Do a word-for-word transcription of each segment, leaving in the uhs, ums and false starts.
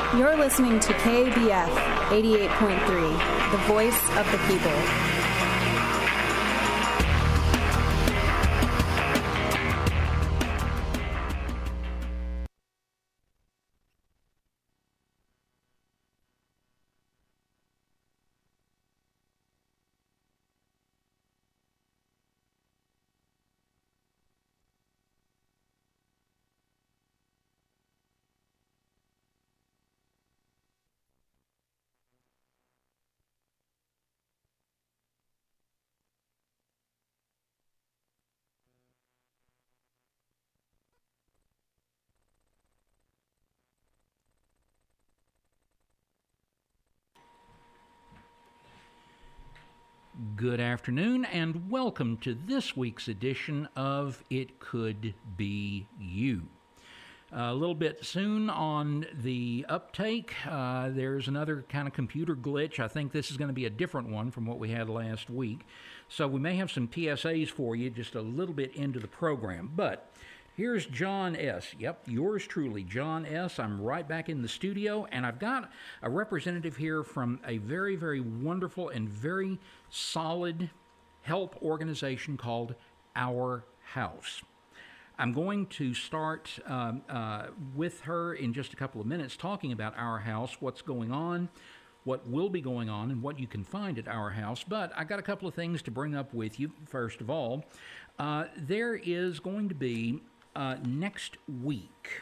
You're listening to K B F eighty-eight point three, the voice of the people. Good afternoon, and welcome to this week's edition of It Could Be You. A little bit soon on the uptake, uh, there's another kind of computer glitch. I think this is going to be a different one from what we had last week. So we may have some P S As for you just a little bit into the program. But here's John S. Yep, yours truly, John S. I'm right back in the studio, and I've got a representative here from a very, very wonderful and very solid help organization called Our House. I'm going to start um, uh, with her in just a couple of minutes talking about Our House, what's going on, what will be going on, and what you can find at Our House. But I got a couple of things to bring up with you. First of all, uh, there is going to be uh, next week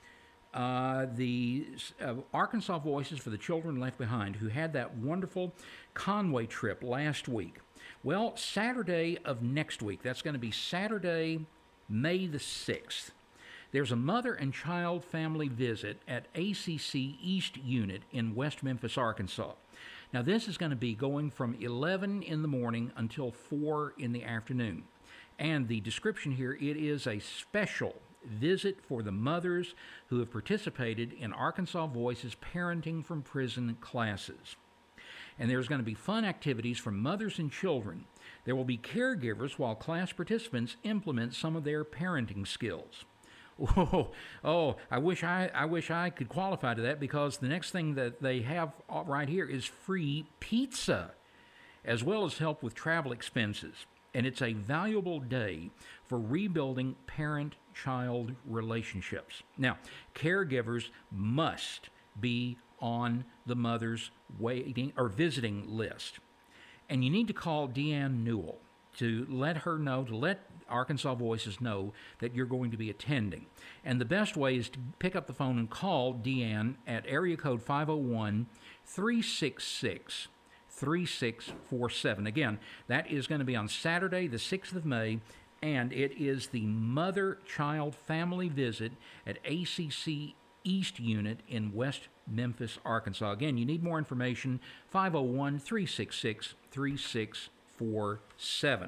uh, the uh, Arkansas Voices for the Children Left Behind, who had that wonderful Conway trip last week. Well, Saturday of next week, that's going to be Saturday, May the sixth, there's a mother and child family visit at A C C East Unit in West Memphis, Arkansas. Now, this is going to be going from eleven in the morning until four in the afternoon. And the description here, it is a special visit for the mothers who have participated in Arkansas Voices Parenting from Prison classes. And there's going to be fun activities for mothers and children. There will be caregivers while class participants implement some of their parenting skills. Oh, oh, I wish I, I wish I could qualify to that, because the next thing that they have right here is free pizza, as well as help with travel expenses. And it's a valuable day for rebuilding parent-child relationships. Now, caregivers must be on the mother's waiting or visiting list. And you need to call Deanne Newell to let her know, to let Arkansas Voices know that you're going to be attending. And the best way is to pick up the phone and call Deanne at area code five oh one, three six six, three six four seven. Again, that is going to be on Saturday, the sixth of May, and it is the Mother-Child Family Visit at A C C East Unit in West Memphis, Arkansas. Again, you need more information, five oh one, three six six, three six four seven.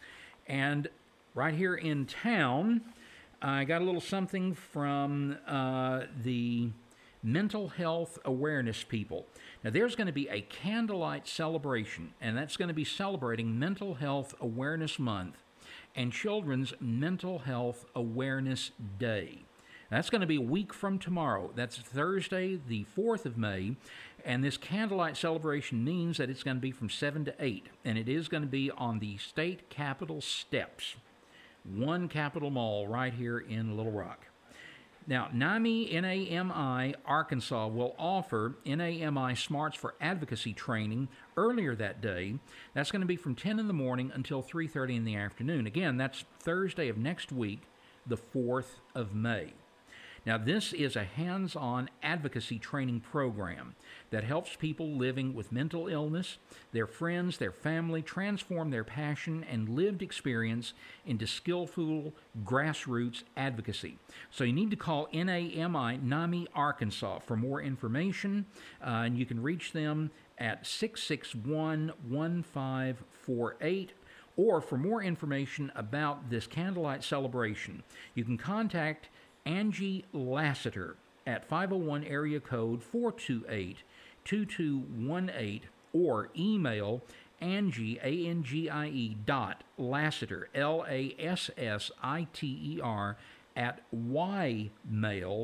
And right here in town, I got a little something from uh, the Mental Health Awareness people. Now, there's going to be a candlelight celebration, and that's going to be celebrating Mental Health Awareness Month and Children's Mental Health Awareness Day. That's going to be a week from tomorrow. That's Thursday, the fourth of May, and this candlelight celebration means that it's going to be from seven to eight, and it is going to be on the state capitol steps, One Capitol Mall right here in Little Rock. Now, NAMI, N A M I Arkansas will offer N A M I Smarts for Advocacy training earlier that day. That's going to be from ten in the morning until three thirty in the afternoon. Again, that's Thursday of next week, the fourth of May. Now, this is a hands-on advocacy training program that helps people living with mental illness, their friends, their family, transform their passion and lived experience into skillful grassroots advocacy. So you need to call N A M I NAMI Arkansas for more information, uh, and you can reach them at six six one, one five four eight. Or for more information about this candlelight celebration, you can contact Angie Lassiter at five oh one area code four two eight, two two one eight, or email Angie, A N G I E, dot Lassiter, L A S S I T E R, at ymail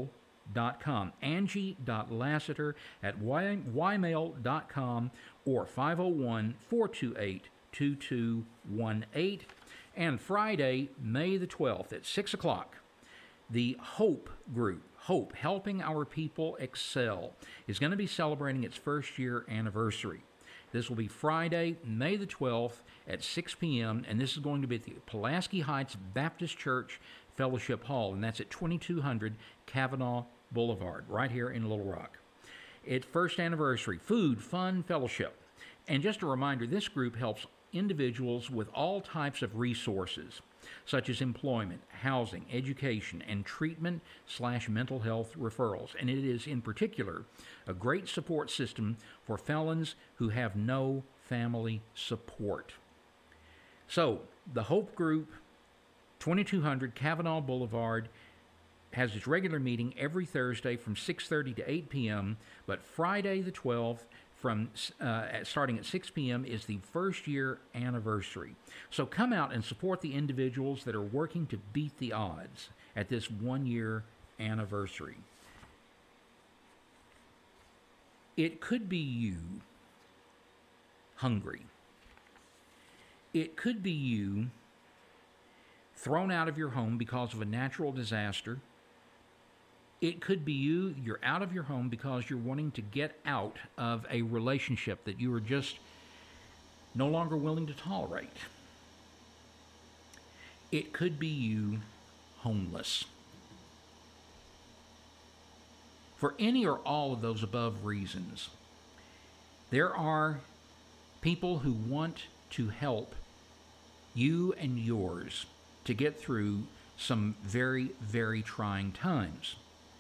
dot com. Angie dot Lassiter at y mail dot com or five oh one, four two eight, two two one eight. And Friday, May the twelfth at six o'clock, the Hope Group, Hope, Helping Our People Excel, is going to be celebrating its first year anniversary. This will be Friday, May the twelfth at six p.m., and this is going to be at the Pulaski Heights Baptist Church Fellowship Hall, and that's at twenty-two hundred Kavanaugh Boulevard, right here in Little Rock. Its first anniversary, food, fun, fellowship. And just a reminder, this group helps individuals with all types of resources, such as employment, housing, education, and treatment slash mental health referrals. And it is, in particular, a great support system for felons who have no family support. So, the Hope Group, twenty-two hundred Kavanaugh Boulevard, has its regular meeting every Thursday from six thirty to eight p.m., but Friday the twelfth, from uh, starting at six p.m. is the first year anniversary. So come out and support the individuals that are working to beat the odds at this one year anniversary. It could be you hungry. It could be you thrown out of your home because of a natural disaster. It could be you, you're out of your home because you're wanting to get out of a relationship that you are just no longer willing to tolerate. It could be you, homeless. For any or all of those above reasons, there are people who want to help you and yours to get through some very, very trying times.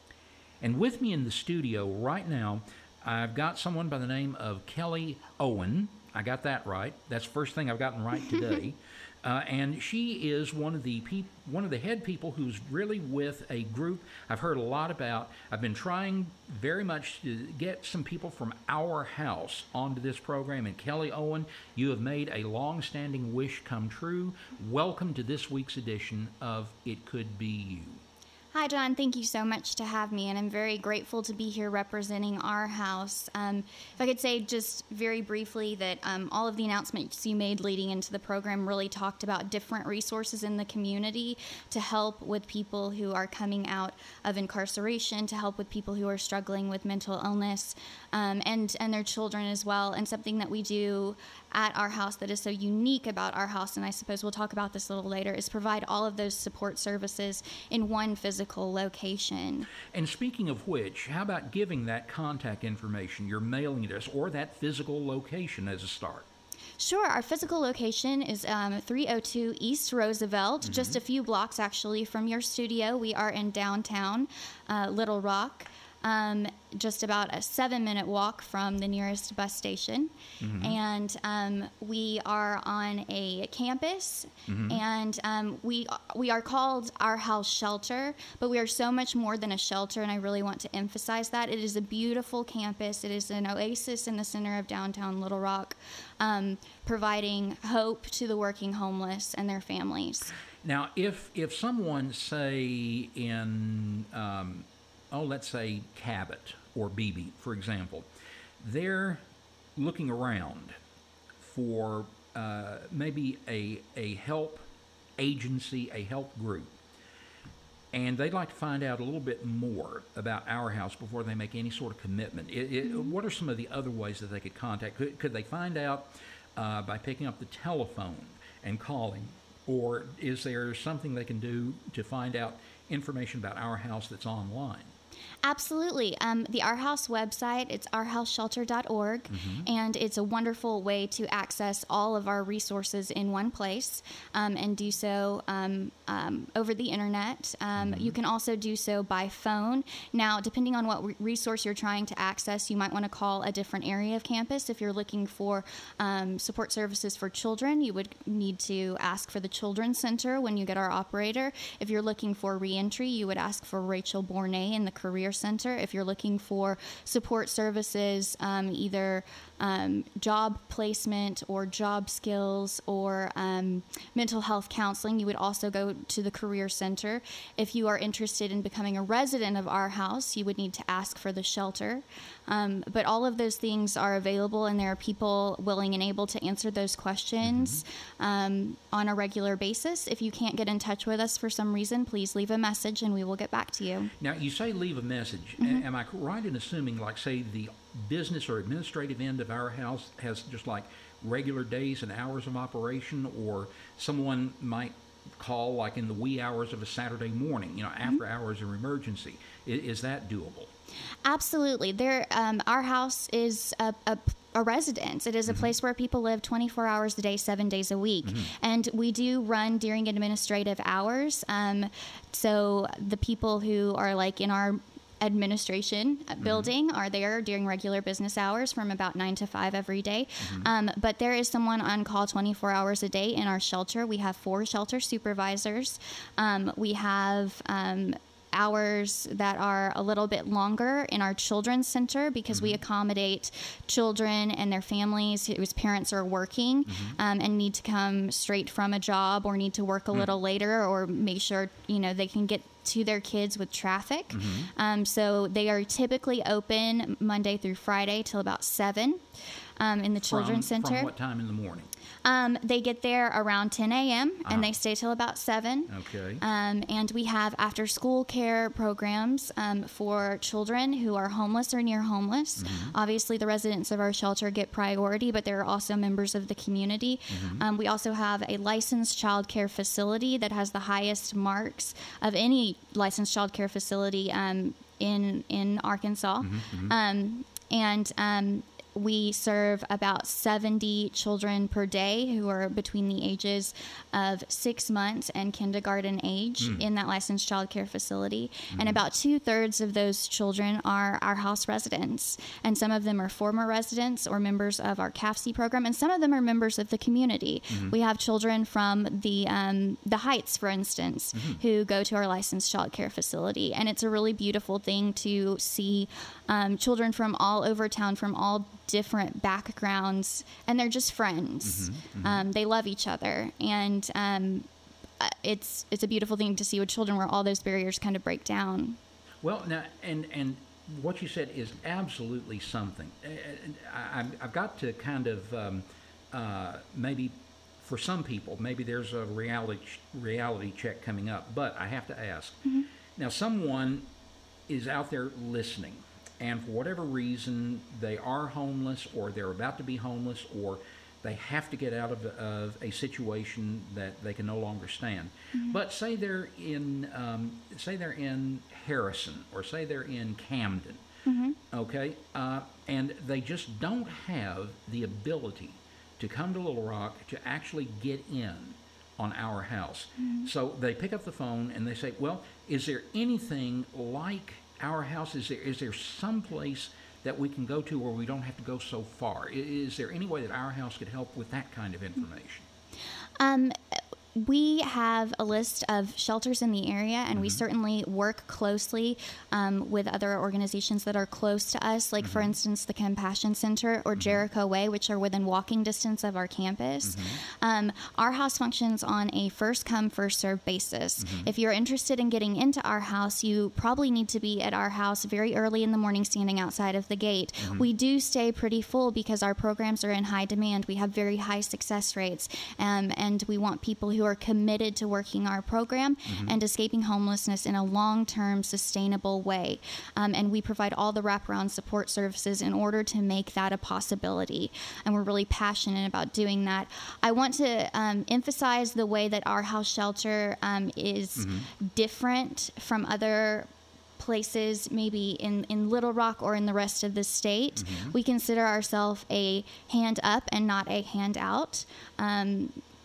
And with me in the studio right now, I've got someone by the name of Kelly Owen. I got that right. That's the first thing I've gotten right today. uh, and she is one of the peop- one of the head people who's really with a group I've heard a lot about. I've been trying very much to get some people from our house onto this program. And Kelly Owen, you have made a long-standing wish come true. Welcome to this week's edition of It Could Be You. Hi, John. Thank you so much to have me, and I'm very grateful to be here representing our house. Um, if I could say just very briefly that um, all of the announcements you made leading into the program really talked about different resources in the community to help with people who are coming out of incarceration, to help with people who are struggling with mental illness, um, and, and their children as well. And something that we do at our house that is so unique about our house, and I suppose we'll talk about this a little later, is provide all of those support services in one physical location. And speaking of which, how about giving that contact information, your mailing address, or that physical location as a start? Sure. Our physical location is um, three oh two East Roosevelt, mm-hmm. just a few blocks actually from your studio. We are in downtown uh, Little Rock. Um, just about a seven-minute walk from the nearest bus station. Mm-hmm. And um, we are on a campus, mm-hmm. and um, we we are called Our House Shelter, but we are so much more than a shelter, and I really want to emphasize that. It is a beautiful campus. It is an oasis in the center of downtown Little Rock, um, providing hope to the working homeless and their families. Now, if, if someone, say, in... Um, oh, let's say Cabot or Beebe, for example, they're looking around for uh, maybe a, a help agency, a help group, and they'd like to find out a little bit more about our house before they make any sort of commitment. It, it, mm-hmm. What are some of the other ways that they could contact? Could, could they find out uh, by picking up the telephone and calling, or is there something they can do to find out information about our house that's online? Absolutely. Um, the Our House website, it's our house shelter dot org, mm-hmm. and it's a wonderful way to access all of our resources in one place, um, and do so um, um, over the internet. Um, mm-hmm. You can also do so by phone. Now, depending on what re- resource you're trying to access, you might want to call a different area of campus. If you're looking for um, support services for children, you would need to ask for the Children's Center when you get our operator. If you're looking for reentry, you would ask for Rachel Bournet in the Career Center. If you're looking for support services, um, either um, job placement or job skills or um, mental health counseling, you would also go to the Career Center. If you are interested in becoming a resident of our house, you would need to ask for the shelter. Um, but all of those things are available, and there are people willing and able to answer those questions mm-hmm. um, on a regular basis. If you can't get in touch with us for some reason, please leave a message and we will get back to you. Now, you say leave a message. Mm-hmm. Am I right in assuming, like, say, the business or administrative end of our house has just like regular days and hours of operation, or someone might call like in the wee hours of a Saturday morning, you know, after mm-hmm. hours of emergency? Is, is that doable? Absolutely. There, um, our house is a, a, a residence. It is a mm-hmm. place where people live twenty-four hours a day, seven days a week. Mm-hmm. And we do run during administrative hours. Um, so the people who are like in our administration mm-hmm. building are there during regular business hours from about nine to five every day. Mm-hmm. Um, but there is someone on call twenty-four hours a day in our shelter. We have four shelter supervisors. Um, we have um, hours that are a little bit longer in our children's center because mm-hmm. we accommodate children and their families whose parents are working mm-hmm. um, and need to come straight from a job or need to work a mm-hmm. little later, or make sure, you know, they can get to their kids with traffic. Mm-hmm. Um, so they are typically open Monday through Friday till about seven um, in the children's from, center. From what time in the morning? Um, they get there around ten a.m. Uh-huh. and they stay till about seven. Okay. Um, and we have after-school care programs um, for children who are homeless or near homeless. Mm-hmm. Obviously, the residents of our shelter get priority, but there are also members of the community. Mm-hmm. Um, we also have a licensed child care facility that has the highest marks of any licensed child care facility um, in in Arkansas. Mm-hmm. Mm-hmm. Um, and um, we serve about seventy children per day who are between the ages of six months and kindergarten age mm. in that licensed child care facility. Mm-hmm. And about two-thirds of those children are our house residents. And some of them are former residents or members of our C A F C program, and some of them are members of the community. Mm-hmm. We have children from the um, the Heights, for instance, mm-hmm. who go to our licensed child care facility. And it's a really beautiful thing to see um, children from all over town, from all different backgrounds, and they're just friends. Mm-hmm, mm-hmm. Um, they love each other, and um, it's it's a beautiful thing to see with children where all those barriers kind of break down. Well, now, and and what you said is absolutely something. I, I've got to kind of um, uh, maybe for some people, maybe there's a reality reality check coming up, but I have to ask. Mm-hmm. Now, someone is out there listening, and for whatever reason, they are homeless, or they're about to be homeless, or they have to get out of, of a situation that they can no longer stand. Mm-hmm. But say they're in, um, say they're in Harrison, or say they're in Camden, mm-hmm. okay, uh, and they just don't have the ability to come to Little Rock to actually get in on our house. Mm-hmm. So they pick up the phone and they say, well, is there anything like our house? Is there is there some place that we can go to where we don't have to go so far? Is there any way that our house could help with that kind of information? Um, we have a list of shelters in the area, and mm-hmm. we certainly work closely um, with other organizations that are close to us, like, mm-hmm. for instance, the Compassion Center or mm-hmm. Jericho Way, which are within walking distance of our campus. Mm-hmm. Um, our house functions on a first-come, first-served basis. Mm-hmm. If you're interested in getting into our house, you probably need to be at our house very early in the morning, standing outside of the gate. Mm-hmm. We do stay pretty full because our programs are in high demand. We have very high success rates, um, and we want people who are committed to working our program mm-hmm. and escaping homelessness in a long-term, sustainable way. Um, and we provide all the wraparound support services in order to make that a possibility. And we're really passionate about doing that. I want to um, emphasize the way that our house shelter um, is mm-hmm. different from other places, maybe in, in Little Rock or in the rest of the state. Mm-hmm. We consider ourselves a hand up and not a hand out. Um,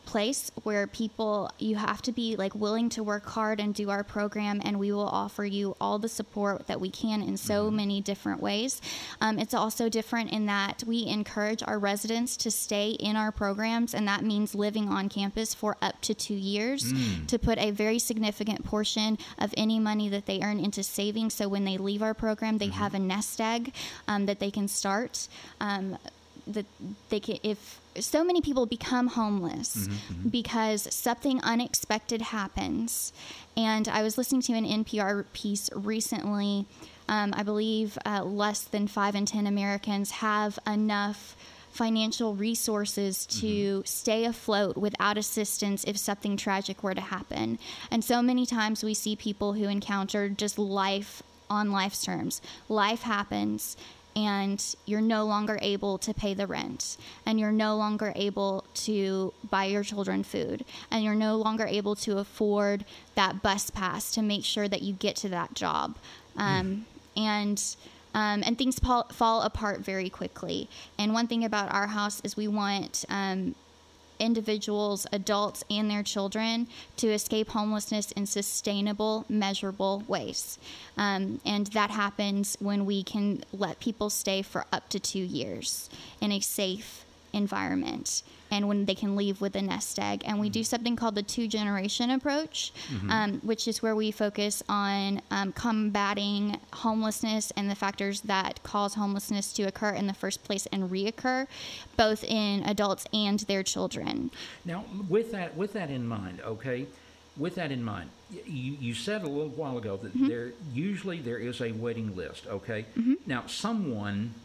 place where people, you have to be like willing to work hard and do our program, and we will offer you all the support that we can in so mm-hmm. many different ways. Um, it's also different in that we encourage our residents to stay in our programs, and that means living on campus for up to two years mm. to put a very significant portion of any money that they earn into savings, so when they leave our program, they mm-hmm. have a nest egg um, that they can start. Um, that they can, if so many people become homeless mm-hmm, mm-hmm. because something unexpected happens. And I was listening to an N P R piece recently. Um, I believe uh, less than five in ten Americans have enough financial resources to mm-hmm. stay afloat without assistance if something tragic were to happen. And so many times we see people who encounter just life on life's terms. Life happens, and you're no longer able to pay the rent, and you're no longer able to buy your children food, and you're no longer able to afford that bus pass to make sure that you get to that job. Um, mm. And um, and things fall, fall apart very quickly. And one thing about our house is we want um, individuals, adults, and their children to escape homelessness in sustainable, measurable ways. Um, and that happens when we can let people stay for up to two years in a safe environment, and when they can leave with a nest egg. And we do something called the two-generation approach, mm-hmm. um, which is where we focus on um, combating homelessness and the factors that cause homelessness to occur in the first place and reoccur, both in adults and their children. Now, with that, with that in mind, okay, with that in mind, you, you said a little while ago that mm-hmm. there usually there is a waiting list, okay? Mm-hmm. Now, someone,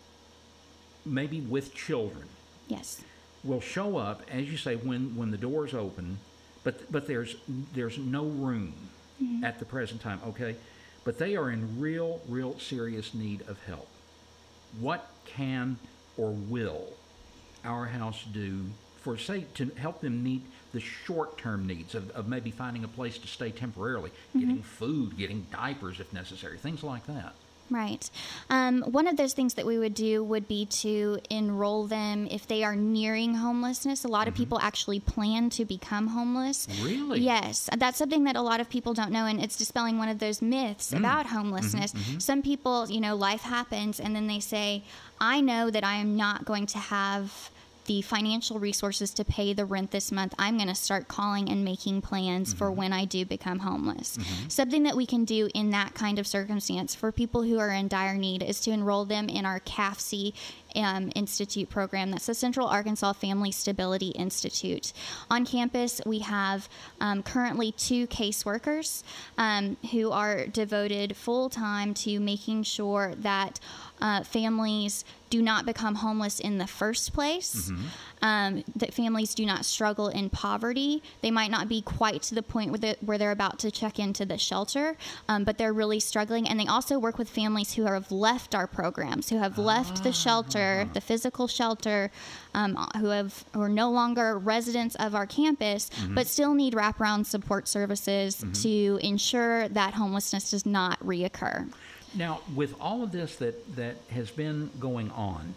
maybe with children, yes, will show up, as you say, when, when the doors open, but but there's there's no room mm-hmm. at the present time, okay? But they are in real, real serious need of help. What can or will our house do for, say, to help them meet the short-term needs of, of maybe finding a place to stay temporarily, mm-hmm. getting food, getting diapers if necessary, things like that? Right. Um, one of those things that we would do would be to enroll them if they are nearing homelessness. A lot mm-hmm. of people actually plan to become homeless. Really? Yes. That's something that a lot of people don't know, and it's dispelling one of those myths mm. about homelessness. Mm-hmm, mm-hmm. Some people, you know, life happens, and then they say, I know that I am not going to have the financial resources to pay the rent this month. I'm going to start calling and making plans mm-hmm. for when I do become homeless. Mm-hmm. Something that we can do in that kind of circumstance for people who are in dire need is to enroll them in our C A F C um, Institute program. That's the Central Arkansas Family Stability Institute. On campus, we have um, currently two caseworkers um, who are devoted full-time to making sure that uh, families do not become homeless in the first place, mm-hmm. um, that families do not struggle in poverty. They might not be quite to the point where they're, where they're about to check into the shelter, um, but they're really struggling. And they also work with families who have left our programs, who have left ah. the shelter, the physical shelter, um, who have who are no longer residents of our campus, mm-hmm. but still need wraparound support services mm-hmm. to ensure that homelessness does not reoccur. Now, with all of this that, that has been going on,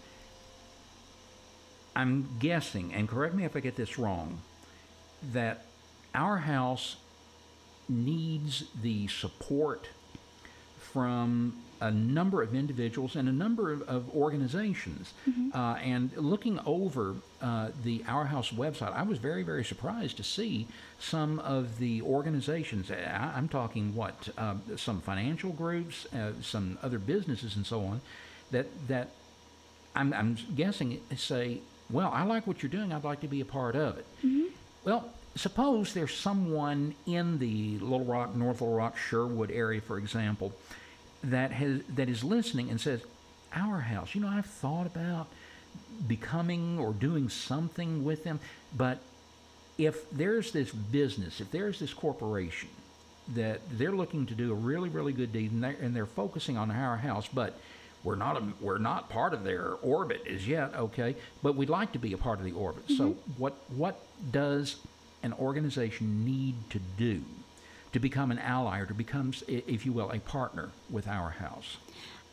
I'm guessing, and correct me if I get this wrong, that our house needs the support from a number of individuals and a number of, of organizations. Mm-hmm. Uh, and looking over uh, the Our House website, I was very, very surprised to see some of the organizations. I, I'm talking what, uh, some financial groups, uh, some other businesses and so on, that that I'm, I'm guessing say, well, I like what you're doing, I'd like to be a part of it. Mm-hmm. Well, suppose there's someone in the Little Rock, North Little Rock, Sherwood area, for example, that has that is listening and says, Our House, you know, I've thought about becoming or doing something with them, but if there's this business, if there's this corporation that they're looking to do a really, really good deed, and they're, and they're focusing on Our House, but we're not a, we're not part of their orbit as yet, okay, but we'd like to be a part of the orbit. Mm-hmm. So what what does an organization need to do to become an ally, or to become, if you will, a partner with Our House?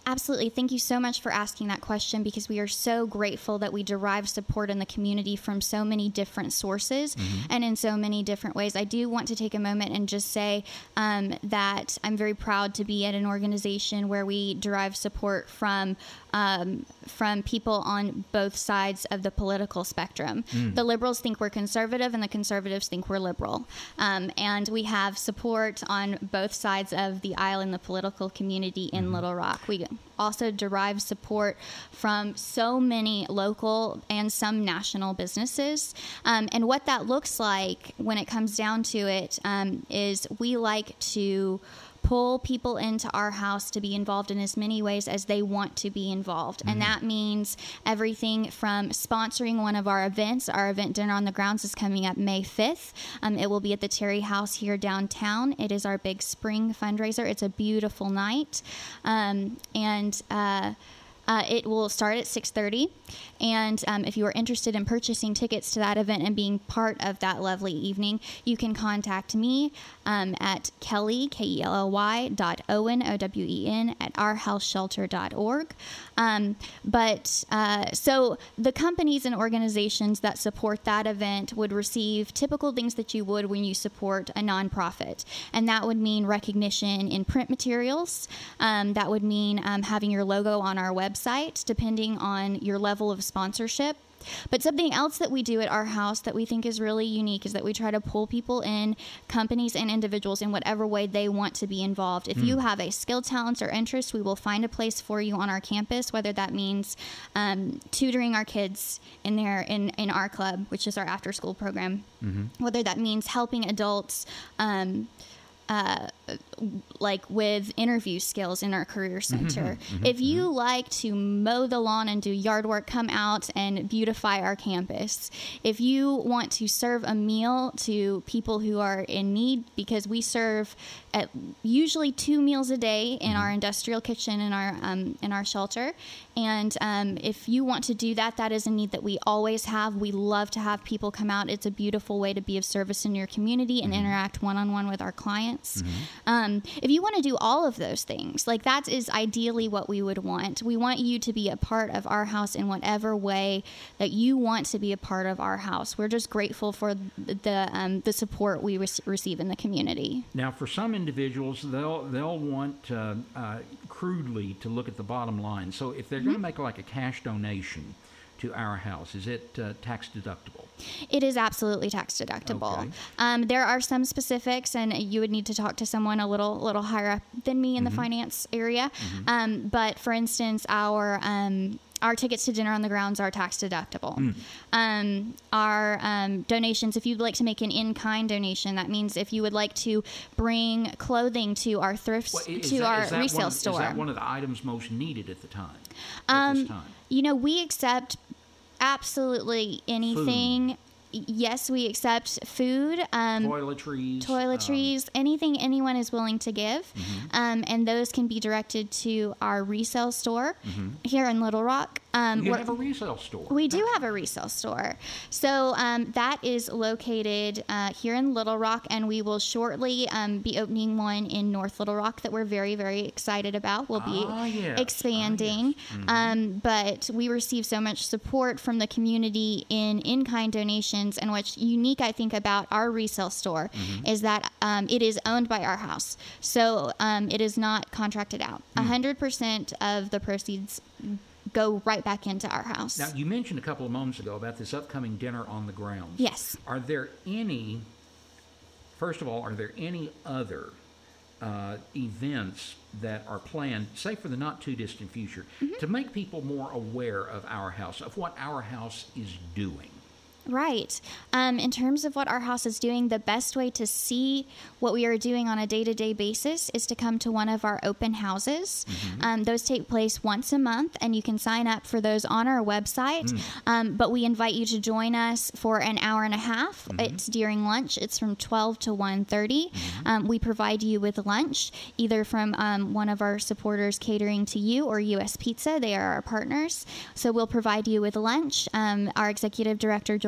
Absolutely. Thank you so much for asking that question, because we are so grateful that we derive support in the community from so many different sources mm-hmm. and in so many different ways. I do want to take a moment and just say um, that I'm very proud to be at an organization where we derive support from um, from people on both sides of the political spectrum. Mm. The liberals think we're conservative, and the conservatives think we're liberal. Um, and we have support on both sides of the aisle in the political community in mm-hmm. Little Rock. We also derive support from so many local and some national businesses. Um, and what that looks like when it comes down to it um, is we like to pull people into our house to be involved in as many ways as they want to be involved. Mm-hmm. And that means everything from sponsoring one of our events. Our event, Dinner on the Grounds, is coming up May fifth. Um, it will be at the Terry House here downtown. It is our big spring fundraiser. It's a beautiful night. Um, and uh, uh, it will start at six thirty. And um, if you are interested in purchasing tickets to that event and being part of that lovely evening, you can contact me um, at Kelly, K E L L Y, dot Owen, O W E N, at our house shelter dot org. Um, but uh, so the companies and organizations that support that event would receive typical things that you would when you support a nonprofit. And that would mean recognition in print materials. Um, that would mean um, having your logo on our website, depending on your level of sponsorship. But something else that we do at our house that we think is really unique is that we try to pull people in, companies and individuals, in whatever way they want to be involved. If mm. you have a skill, talents, or interest, we will find a place for you on our campus, whether that means um, tutoring our kids in their in, in our club, which is our after-school program, mm-hmm. whether that means helping adults um, Uh, like with interview skills in our career center. Mm-hmm, mm-hmm, if you mm-hmm. like to mow the lawn and do yard work, come out and beautify our campus. If you want to serve a meal to people who are in need, because we serve at usually two meals a day in mm-hmm. our industrial kitchen in our um, in our shelter. And um, if you want to do that, that is a need that we always have. We love to have people come out. It's a beautiful way to be of service in your community and mm-hmm. interact one-on-one with our clients. Mm-hmm. Um, if you want to do all of those things, like that is ideally what we would want. We want you to be a part of our house in whatever way that you want to be a part of our house. We're just grateful for the um, the support we re- receive in the community. Now, for some individuals, they'll they'll want uh, uh, crudely to look at the bottom line. So if they're mm-hmm. going to make like a cash donation to our house, is it uh, tax deductible? It is absolutely tax deductible. Okay. Um, there are some specifics, and you would need to talk to someone a little little higher up than me in mm-hmm. the finance area. Mm-hmm. Um, but for instance, our um, our tickets to Dinner on the Grounds are tax deductible. Mm. Um, our um, donations, if you'd like to make an in-kind donation, that means if you would like to bring clothing to our thrift, well, to that, our resale of, store. Is that one of the items most needed at the time? Um, at this time? You know, we accept absolutely anything. Food. Yes, we accept food, um, toiletries, toiletries, um, anything anyone is willing to give, mm-hmm. um, and those can be directed to our resale store mm-hmm. here in Little Rock. Um, you have a resale store. We do have a resale store. So um, that is located uh, here in Little Rock, and we will shortly um, be opening one in North Little Rock that we're very, very excited about. We'll be ah, yes. expanding. Ah, yes. mm-hmm. um, but we receive so much support from the community in in-kind donations, and what's unique, I think, about our resale store mm-hmm. is that um, it is owned by our house. So um, it is not contracted out. Mm. one hundred percent of the proceeds go right back into our house. Now, you mentioned a couple of moments ago about this upcoming Dinner on the Grounds. Yes. Are there any, first of all, are there any other uh, events that are planned, say for the not-too-distant future, mm-hmm. to make people more aware of our house, of what our house is doing? Right. Um, in terms of what our house is doing, the best way to see what we are doing on a day-to-day basis is to come to one of our open houses. Mm-hmm. Um, those take place once a month, and you can sign up for those on our website. Mm. Um, but we invite you to join us for an hour and a half. Mm-hmm. It's during lunch. It's from twelve to one thirty. Mm-hmm. Um, we provide you with lunch, either from um, one of our supporters catering to you or U S Pizza. They are our partners. So we'll provide you with lunch. Um, our executive director, George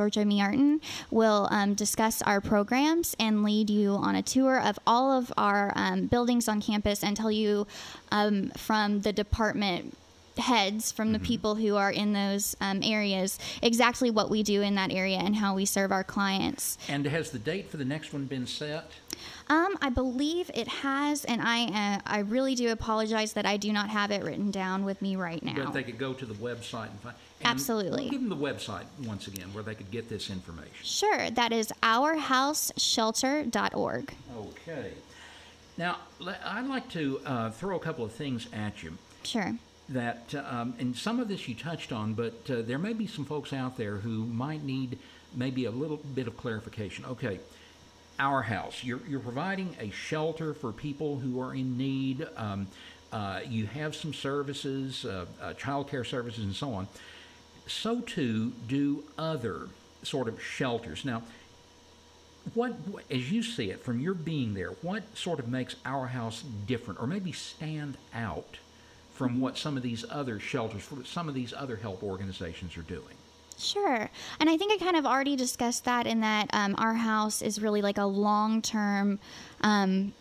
Georgia Miarton, will um, discuss our programs and lead you on a tour of all of our um, buildings on campus and tell you um, from the department heads, from the Mm-hmm. people who are in those um, areas, exactly what we do in that area and how we serve our clients. And has the date for the next one been set? Um, I believe it has, and I uh, I really do apologize that I do not have it written down with me right now. But they could go to the website and find. And Absolutely. Give them the website once again where they could get this information. Sure, that is our house shelter dot org. Okay. Now, le- I'd like to uh, throw a couple of things at you Sure. that, um, and some of this you touched on, but uh, there may be some folks out there who might need maybe a little bit of clarification. Okay. Our House, you're, you're providing a shelter for people who are in need. Um, uh, you have some services, uh, uh, child care services, and so on. So too do other sort of shelters. Now, what, as you see it from your being there, what sort of makes Our House different, or maybe stand out from what some of these other shelters, some of these other help organizations are doing? Sure. And I think I kind of already discussed that in that um, our house is really like a long-term um,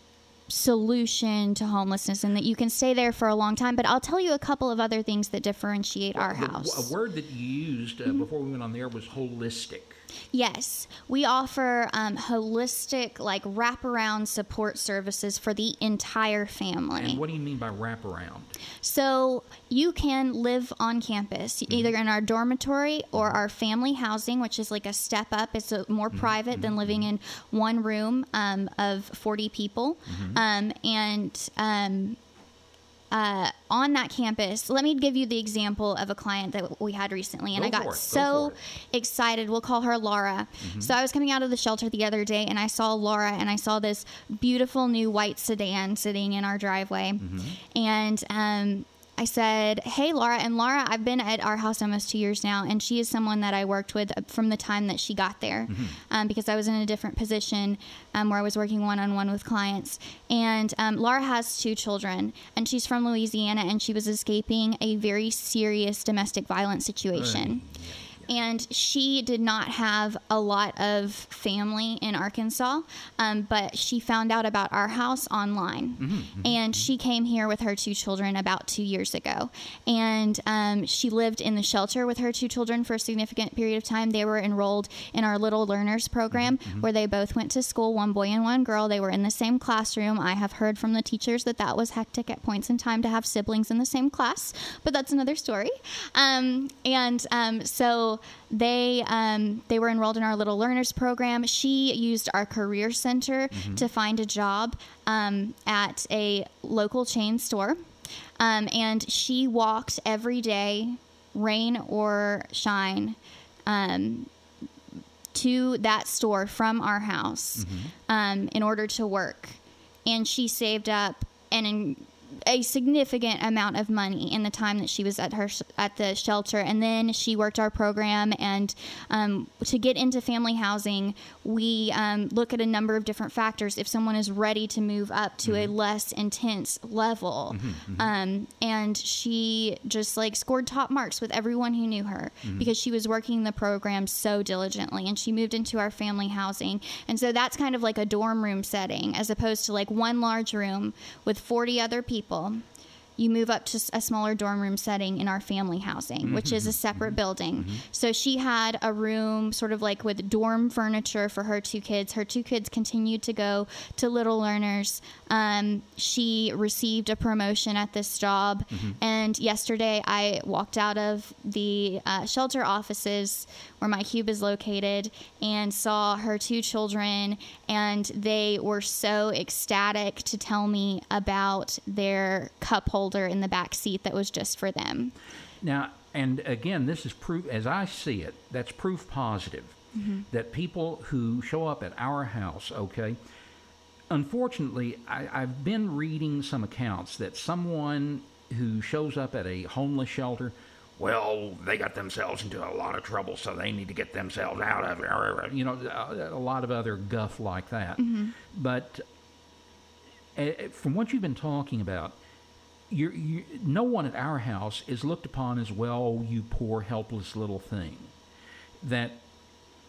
solution to homelessness and that you can stay there for a long time. But I'll tell you a couple of other things that differentiate our The- house. A word that you used uh, Mm-hmm. before we went on the air was holistic. Yes, we offer um, holistic, like wraparound support services for the entire family. And what do you mean by wraparound? So you can live on campus, either in our dormitory or our family housing, which is like a step up. It's a, more private than living in one room um, of forty people. Um, and um, uh, on that campus, let me give you the example of a client that we had recently. And Go I got for it. Go so for excited. We'll call her Laura. So I was coming out of the shelter the other day and I saw Laura and I saw this beautiful new white sedan sitting in our driveway. And um, I said, hey, Laura. And Laura, I've been at our house almost two years now. And she is someone that I worked with from the time that she got there um, because I was in a different position um, where I was working one-on-one with clients. And um, Laura has two children. And she's from Louisiana. And she was escaping a very serious domestic violence situation. And she did not have a lot of family in Arkansas, um, but she found out about our house online. Mm-hmm, mm-hmm. And she came here with her two children about two years ago. And um, she lived in the shelter with her two children for a significant period of time. They were enrolled in our Little Learners program, Mm-hmm. where they both went to school, one boy and one girl. They were in the same classroom. I have heard from the teachers that that was hectic at points in time to have siblings in the same class, but that's another story. Um, and um, so they um, they were enrolled in our Little Learners program. She used our career center to find a job um, at a local chain store. Um, and she walked every day, rain or shine, um, to that store from our house um, in order to work. And she saved up an in, a significant amount of money in the time that she was at her at the shelter, and then she worked our program. And um, to get into family housing, we um, look at a number of different factors. If someone is ready to move up to mm-hmm. a less intense level, mm-hmm, mm-hmm. Um, and she just like scored top marks with everyone who knew her mm-hmm. because she was working the program so diligently, and she moved into our family housing. And so that's kind of like a dorm room setting, as opposed to like one large room with forty other people. You move up to a smaller dorm room setting in our family housing, mm-hmm. which is a separate mm-hmm. building. Mm-hmm. So she had a room sort of like with dorm furniture for her two kids. Her two kids continued to go to Little Learners. Um, she received a promotion at this job. Mm-hmm. And yesterday I walked out of the uh, shelter offices where my cube is located and saw her two children, and they were so ecstatic to tell me about their cup holder in the back seat that was just for them. Now, and again, this is proof, as I see it, that's proof positive mm-hmm. that people who show up at our house, okay, unfortunately, I, I've been reading some accounts that someone who shows up at a homeless shelter, well, they got themselves into a lot of trouble, so they need to get themselves out of it. You know, a, a lot of other guff like that. Mm-hmm. But uh, from what you've been talking about, you're, you, no one at our house is looked upon as, well, you poor, helpless little thing. That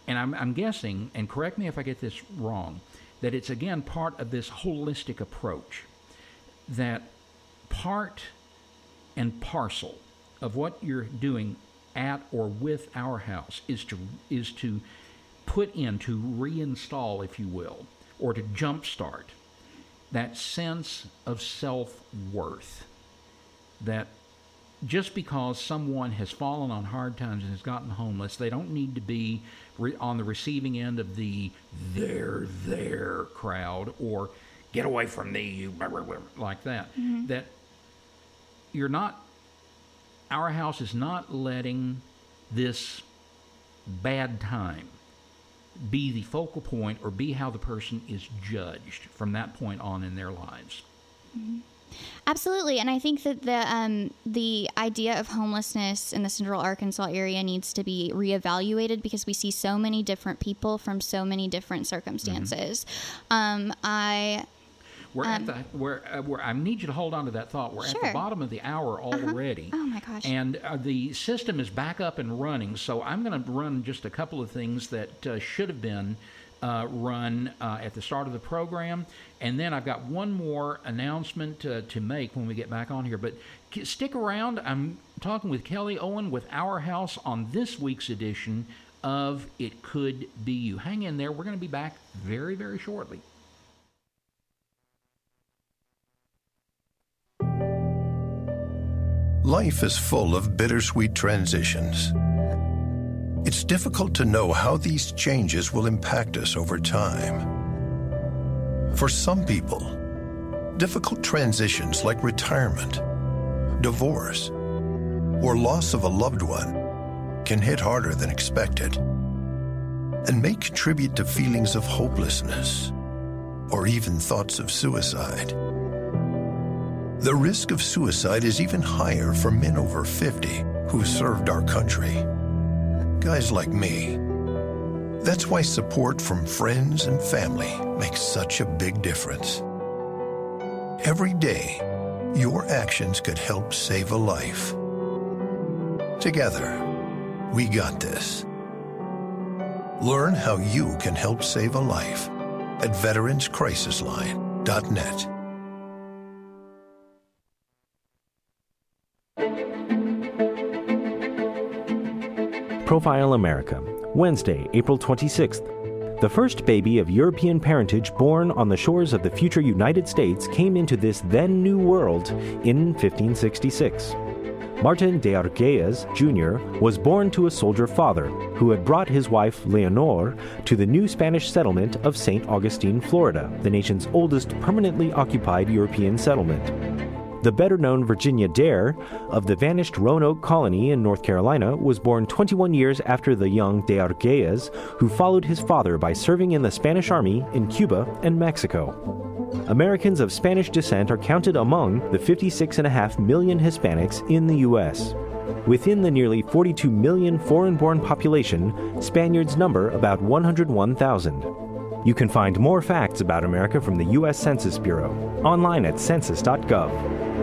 and I'm, I'm guessing, and correct me if I get this wrong, that it's again part of this holistic approach, that part and parcel of what you're doing at or with Our House is to is to put in, to reinstall, if you will, or to jumpstart that sense of self-worth, that just because someone has fallen on hard times and has gotten homeless, they don't need to be re- on the receiving end of the "they're there" crowd, or "get away from me," you blah, blah, blah, like that. Mm-hmm. That you're not, Our House is not letting this bad time be the focal point or be how the person is judged from that point on in their lives. Mm-hmm. Absolutely, and I think that the um, the idea of homelessness in the Central Arkansas area needs to be reevaluated, because we see so many different people from so many different circumstances. Mm-hmm. Um, I. We're um, at the we're, uh, we're I need you to hold on to that thought. We're sure. at the bottom of the hour already. Uh-huh. Oh my gosh! And uh, the system is back up and running. So I'm going to run just a couple of things that uh, should have been uh, run uh, at the start of the program, and then I've got one more announcement uh, to make when we get back on here. But stick around. I'm talking with Kelly Owen with Our House on this week's edition of It Could Be You. Hang in there. We're going to be back very, very shortly. Life is full of bittersweet transitions. It's difficult to know how these changes will impact us over time. For some people, difficult transitions like retirement, divorce, or loss of a loved one can hit harder than expected and may contribute to feelings of hopelessness or even thoughts of suicide. The risk of suicide is even higher for men over fifty who served our country. Guys like me. That's why support from friends and family makes such a big difference. Every day, your actions could help save a life. Together, we got this. Learn how you can help save a life at veterans crisis line dot net. Profile America, Wednesday, April twenty-sixth. The first baby of European parentage born on the shores of the future United States came into this then new world in fifteen sixty-six. Martin de Arguelles, Junior was born to a soldier father who had brought his wife Leonor to the new Spanish settlement of Saint Augustine, Florida, the nation's oldest permanently occupied European settlement. The better-known Virginia Dare of the vanished Roanoke colony in North Carolina was born twenty-one years after the young de Arguelles, who followed his father by serving in the Spanish Army in Cuba and Mexico. Americans of Spanish descent are counted among the fifty-six point five million Hispanics in the U S. Within the nearly forty-two million foreign-born population, Spaniards number about one hundred one thousand. You can find more facts about America from the U S Census Bureau online at census dot gov.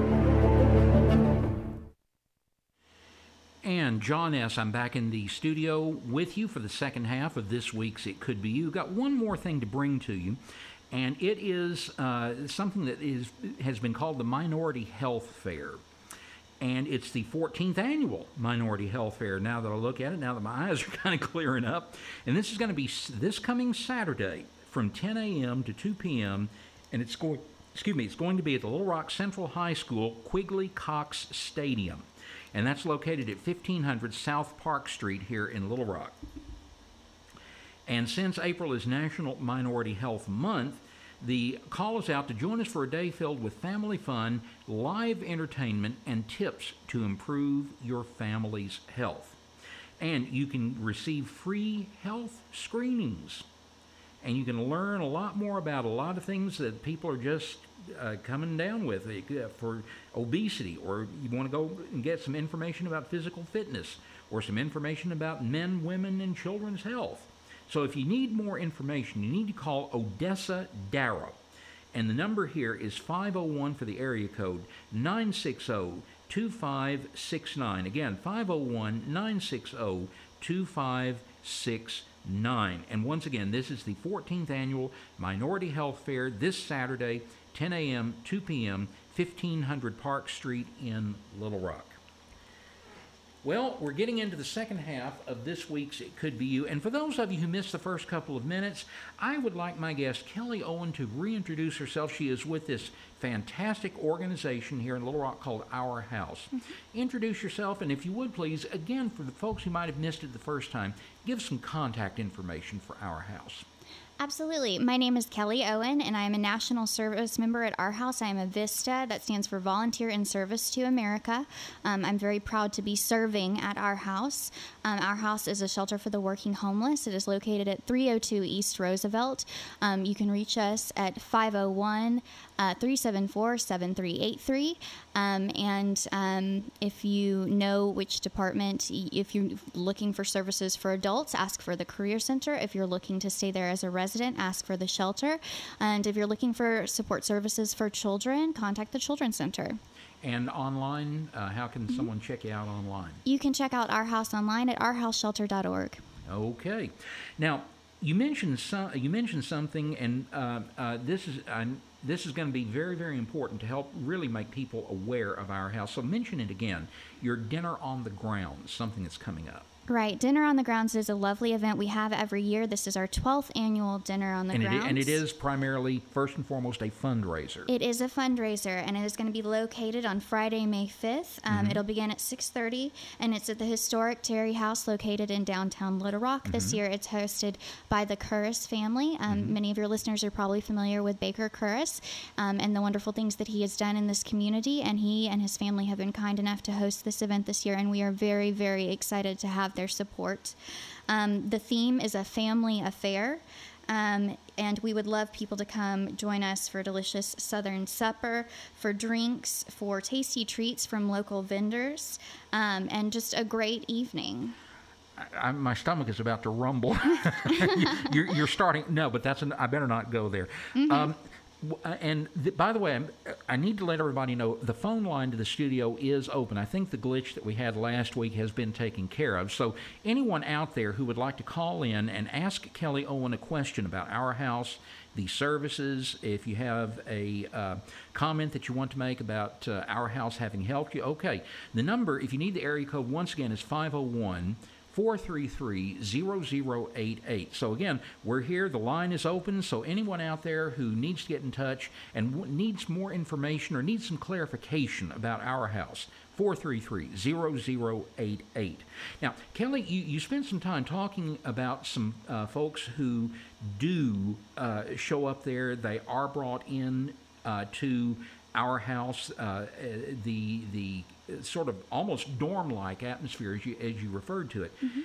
And John S., I'm back in the studio with you for the second half of this week's It Could Be You. Got one more thing to bring to you, and it is uh, something that is has been called the Minority Health Fair. And it's the fourteenth annual Minority Health Fair. Now that I look at it, now that my eyes are kind of clearing up. And this is going to be this coming Saturday from ten a.m. to two p.m. And it's going, excuse me, it's going to be at the Little Rock Central High School Quigley Cox Stadium. And that's located at fifteen hundred South Park Street here in Little Rock. And since April is National Minority Health Month, the call is out to join us for a day filled with family fun, live entertainment, and tips to improve your family's health. And you can receive free health screenings. And you can learn a lot more about a lot of things that people are just uh, coming down with uh, for obesity, or you want to go and get some information about physical fitness, or some information about men, women, and children's health. So if you need more information, you need to call Odessa Darrow. And the number here is five oh one for the area code, nine six zero, two five six nine. Again, five oh one, nine six zero, two five six nine. And once again, this is the fourteenth Annual Minority Health Fair this Saturday, ten a.m., two p.m., fifteen hundred Park Street in Little Rock. Well, we're getting into the second half of this week's It Could Be You, and for those of you who missed the first couple of minutes, I would like my guest, Kelly Owen, to reintroduce herself. She is with this fantastic organization here in Little Rock called Our House. Mm-hmm. Introduce yourself, and if you would please, again, for the folks who might have missed it the first time, give some contact information for Our House. Absolutely. My name is Kelly Owen, and I am a National Service Member at Our House. I am a VISTA, that stands for Volunteer in Service to America. Um, I'm very proud to be serving at Our House. Um, Our House is a shelter for the working homeless. It is located at three oh two East Roosevelt. Um, you can reach us at five oh one, three seven four, seven three eight three. Um, and um, if you know which department, if you're looking for services for adults, ask for the Career Center. If you're looking to stay there as a resident, ask for the shelter. And if you're looking for support services for children, contact the Children's Center. And online, uh, how can mm-hmm. someone check you out online? You can check out Our House online at our house shelter dot org. Okay. Now, you mentioned some, you mentioned something, and uh, uh, this is uh, this is going to be very, very important to help really make people aware of Our House. So mention it again. Your Dinner on the Grounds, something that's coming up. Right. Dinner on the Grounds is a lovely event we have every year. This is our twelfth annual Dinner on the and Grounds. It, and it is primarily, first and foremost, a fundraiser. It is a fundraiser, and it is going to be located on Friday, May fifth. Um, mm-hmm. It'll begin at six thirty, and it's at the historic Terry House located in downtown Little Rock. Mm-hmm. This year it's hosted by the Curris family. Um, mm-hmm. Many of your listeners are probably familiar with Baker Curris um, and the wonderful things that he has done in this community, and he and his family have been kind enough to host this event this year, and we are very, very excited to have their support. Um, the theme is a family affair, um, and we would love people to come join us for a delicious Southern supper, for drinks, for tasty treats from local vendors, um, and just a great evening. I, I, my stomach is about to rumble. you're, you're starting. No, but that's an, I better not go there. Mm-hmm. Um, And th- by the way, I'm, I need to let everybody know the phone line to the studio is open. I think the glitch that we had last week has been taken care of. So anyone out there who would like to call in and ask Kelly Owen a question about Our House, the services, if you have a uh, comment that you want to make about uh, Our House having helped you, okay. The number, if you need the area code, once again, is five oh one, four three three, zero zero eight eight. So again, we're here. The line is open. So anyone out there who needs to get in touch and w- needs more information or needs some clarification about Our House, four three three, zero zero eight eight. Now, Kelly, you, you spent some time talking about some uh, folks who do uh, show up there. They are brought in uh, to Our House, uh, the the sort of almost dorm-like atmosphere, as you as you referred to it. Mm-hmm.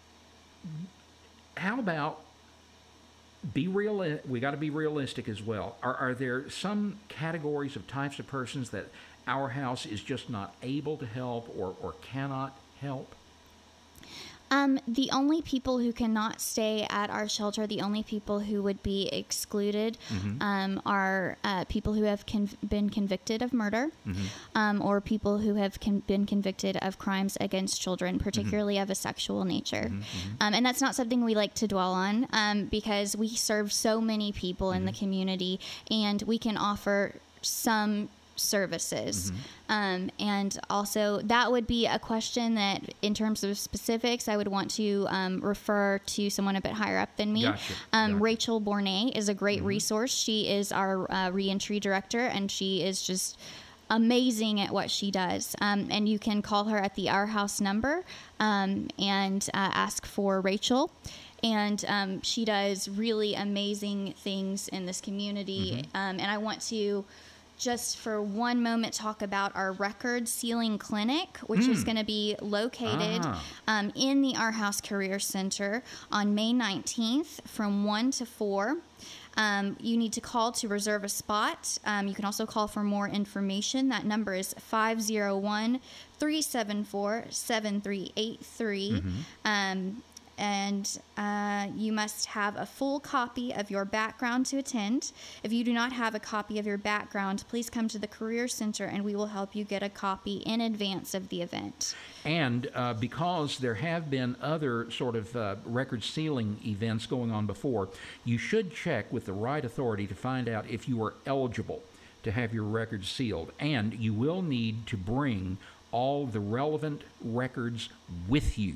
How about be real? We got to be realistic as well. Are are there some categories of types of persons that Our House is just not able to help or or cannot help? Um, the only people who cannot stay at our shelter, the only people who would be excluded, mm-hmm. um, are uh, people who have con- been convicted of murder, mm-hmm. um, or people who have con- been convicted of crimes against children, particularly mm-hmm. of a sexual nature. Mm-hmm. Um, and that's not something we like to dwell on, um, because we serve so many people mm-hmm. in the community, and we can offer some services. Mm-hmm. Um, and also that would be a question that in terms of specifics, I would want to um, refer to someone a bit higher up than me. Gotcha. Um, Gotcha. Rachel Bournet is a great mm-hmm. resource. She is our uh, reentry director, and she is just amazing at what she does. Um, and you can call her at the Our House number um, and uh, ask for Rachel. And um, she does really amazing things in this community. Mm-hmm. Um, and I want to just for one moment talk about our record sealing clinic, which mm. is going to be located ah. um, in the Our House Career Center on May nineteenth from one to four. Um, you need to call to reserve a spot. Um, you can also call for more information. That number is five oh one, three seven four, seven three eight three. Mm-hmm. Um, and uh, you must have a full copy of your background to attend. If you do not have a copy of your background, please come to the Career Center and we will help you get a copy in advance of the event. And uh, because there have been other sort of uh, record sealing events going on before, you should check with the right authority to find out if you are eligible to have your records sealed. And you will need to bring all the relevant records with you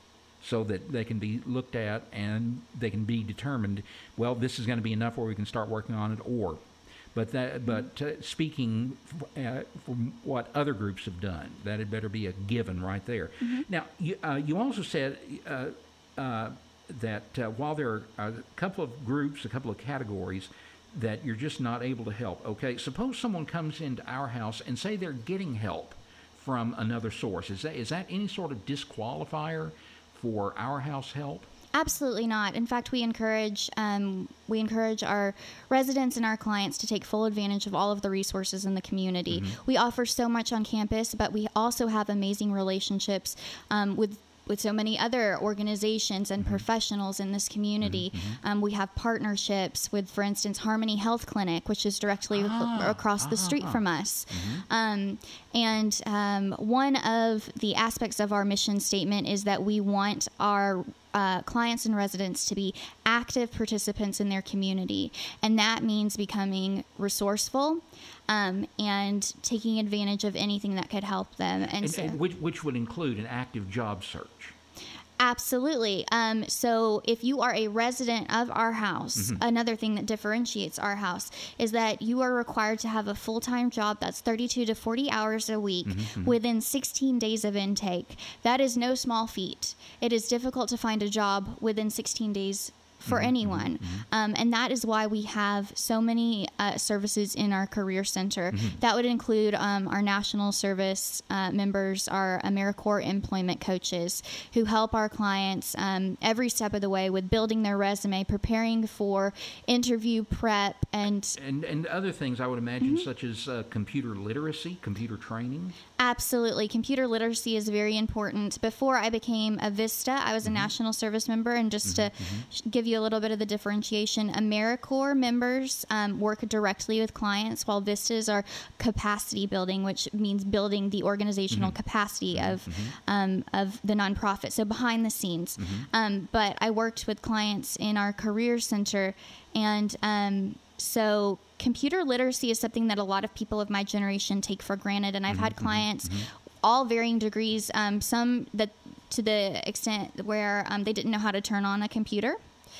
so that they can be looked at and they can be determined, well, this is going to be enough where we can start working on it, or. But that, but uh, speaking uh, from what other groups have done, that had better be a given right there. Mm-hmm. Now, you, uh, you also said uh, uh, that uh, while there are a couple of groups, a couple of categories that you're just not able to help. Okay, suppose someone comes into our house and say they're getting help from another source. Is that is that any sort of disqualifier for our house help? Absolutely not. In fact, we encourage um, we encourage our residents and our clients to take full advantage of all of the resources in the community. Mm-hmm. We offer so much on campus, but we also have amazing relationships um, with with so many other organizations and mm-hmm. professionals in this community. Mm-hmm. Um, we have partnerships with, for instance, Harmony Health Clinic, which is directly ah, across ah, the street ah. from us. Mm-hmm. Um, and um, one of the aspects of our mission statement is that we want our Uh, clients and residents to be active participants in their community. And that means becoming resourceful um, and taking advantage of anything that could help them. And, and, so, and which, which would include an active job search. Absolutely. Um, so if you are a resident of our house, mm-hmm. another thing that differentiates our house is that you are required to have a full-time job that's thirty-two to forty hours a week mm-hmm. within sixteen days of intake. That is no small feat. It is difficult to find a job within sixteen days for mm-hmm. anyone. Mm-hmm. Um, and that is why we have so many uh, services in our Career Center. Mm-hmm. That would include um, our national service uh, members, our AmeriCorps employment coaches, who help our clients um, every step of the way with building their resume, preparing for interview prep, and and, and other things I would imagine, mm-hmm. such as uh, computer literacy, computer training. Absolutely. Computer literacy is very important. Before I became a VISTA, I was a mm-hmm. national service member, and just mm-hmm. to mm-hmm. give you a little bit of the differentiation, AmeriCorps members um, work directly with clients, while VISTAs are capacity building, which means building the organizational mm-hmm. capacity of mm-hmm. um, of the nonprofit, so behind the scenes. Mm-hmm. Um, but I worked with clients in our Career Center, and um, so computer literacy is something that a lot of people of my generation take for granted, and I've mm-hmm. had clients mm-hmm. all varying degrees, um, some that to the extent where um, they didn't know how to turn on a computer.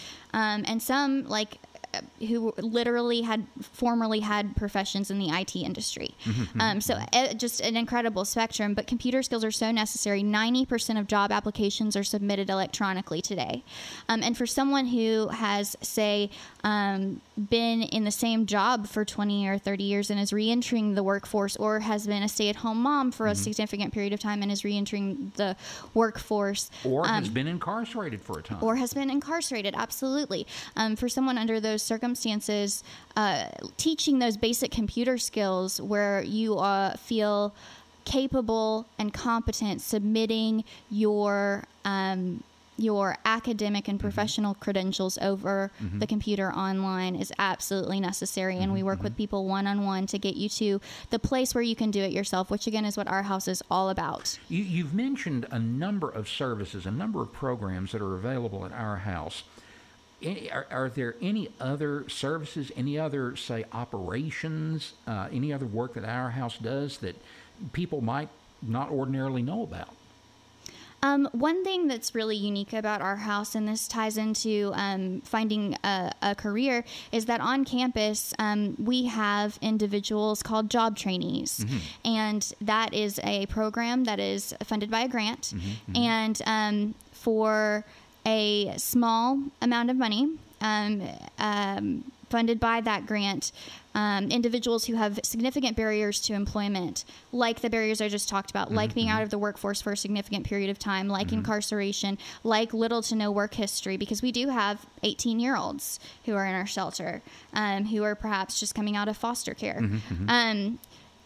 Um, and some, like, who literally had formerly had professions in the I T industry. um, so uh, just an incredible spectrum. But computer skills are so necessary. ninety percent of job applications are submitted electronically today. Um, and for someone who has, say, um, been in the same job for twenty or thirty years and is reentering the workforce, or has been a stay-at-home mom for mm-hmm. a significant period of time and is reentering the workforce. Or um, has been incarcerated for a time. Or has been incarcerated, absolutely. Um, for someone under those circumstances, uh, teaching those basic computer skills where you uh, feel capable and competent submitting your um, your academic and professional mm-hmm. credentials over mm-hmm. the computer online is absolutely necessary. And mm-hmm. we work mm-hmm. with people one-on-one to get you to the place where you can do it yourself, which again is what our house is all about. You, you've mentioned a number of services, a number of programs that are available at our house. Any, are, are there any other services, any other, say, operations, uh, any other work that our house does that people might not ordinarily know about? Um, one thing that's really unique about our house, and this ties into um, finding a, a career, is that on campus um, we have individuals called job trainees. Mm-hmm. And that is a program that is funded by a grant. Mm-hmm, mm-hmm. And um, for a small amount of money, um, um, funded by that grant, um, individuals who have significant barriers to employment, like the barriers I just talked about, mm-hmm. like being out of the workforce for a significant period of time, like mm-hmm. incarceration, like little to no work history, because we do have eighteen-year-olds who are in our shelter, um, who are perhaps just coming out of foster care. Mm-hmm. Um,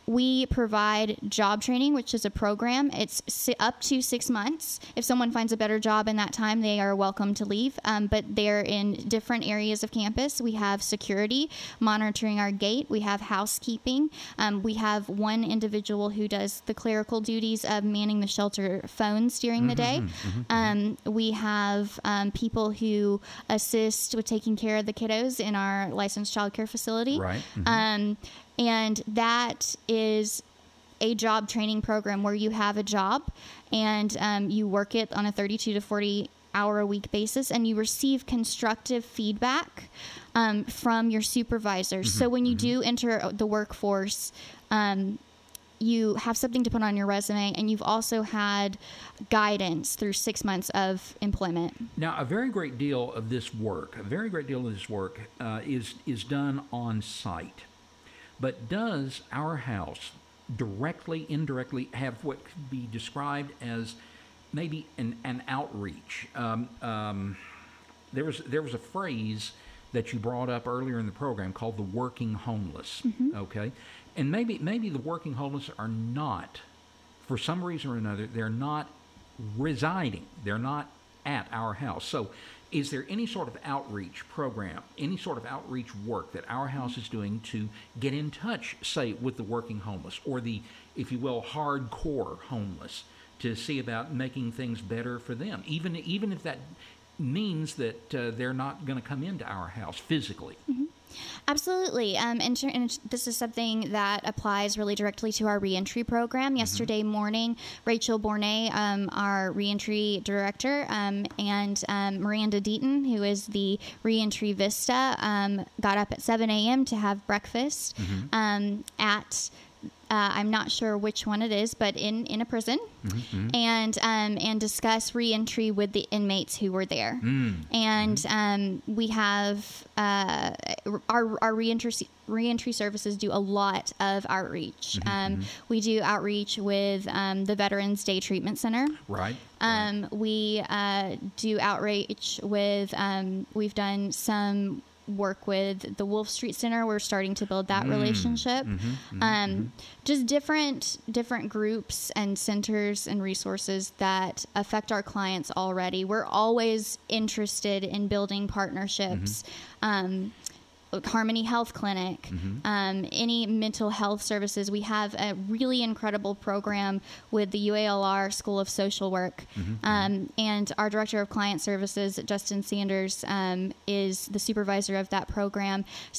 we provide job training, which is a program. It's si- up to six months. If someone finds a better job in that time, they are welcome to leave. Um, but they're in different areas of campus. We have security, monitoring our gate. We have housekeeping. Um, we have one individual who does the clerical duties of manning the shelter phones during mm-hmm, the day. Mm-hmm, um, we have um, people who assist with taking care of the kiddos in our licensed child care facility. Right. Mm-hmm. Um, And that is a job training program where you have a job and um, you work it on a thirty-two to forty hour a week basis, and you receive constructive feedback um, from your supervisors. Mm-hmm. So when you mm-hmm. do enter the workforce, um, you have something to put on your resume, and you've also had guidance through six months of employment. Now, a very great deal of this work, a very great deal of this work uh, is is done on site. But does Our House directly, indirectly have what could be described as maybe an, an outreach? Um, um, there was there was a phrase that you brought up earlier in the program called the working homeless. Mm-hmm. Okay, and maybe maybe the working homeless are not, for some reason or another, they're not residing. They're not at Our House. So, is there any sort of outreach program, any sort of outreach work that Our House is doing to get in touch, say, with the working homeless or the, if you will, hardcore homeless, to see about making things better for them, even even if that means that uh, they're not going to come into Our House physically? Mm-hmm. Absolutely. Um, and, and this is something that applies really directly to our reentry program. Mm-hmm. Yesterday morning, Rachel Bournet, um, our reentry director, um, and um, Miranda Deaton, who is the reentry Vista, um, got up at seven a.m. to have breakfast mm-hmm. um, at Uh, I'm not sure which one it is, but in, in a prison, mm-hmm. and um, and discuss reentry with the inmates who were there. Mm. And mm-hmm. um, we have uh, our our reentry reentry services do a lot of outreach. Mm-hmm. Um, we do outreach with um, the Veterans Day Treatment Center. Right. Um, right. We uh, do outreach with. Um, we've done some work with the Wolf Street Center. We're starting to build that mm. relationship. Mm-hmm, mm-hmm, um, mm-hmm. Just different different groups and centers and resources that affect our clients already. We're always interested in building partnerships. Mm-hmm. Um, Harmony Health Clinic, mm-hmm. um, any mental health services. We have a really incredible program with the U A L R School of Social Work. Mm-hmm. Um, and our Director of Client Services, Justin Sanders, um, is the supervisor of that program.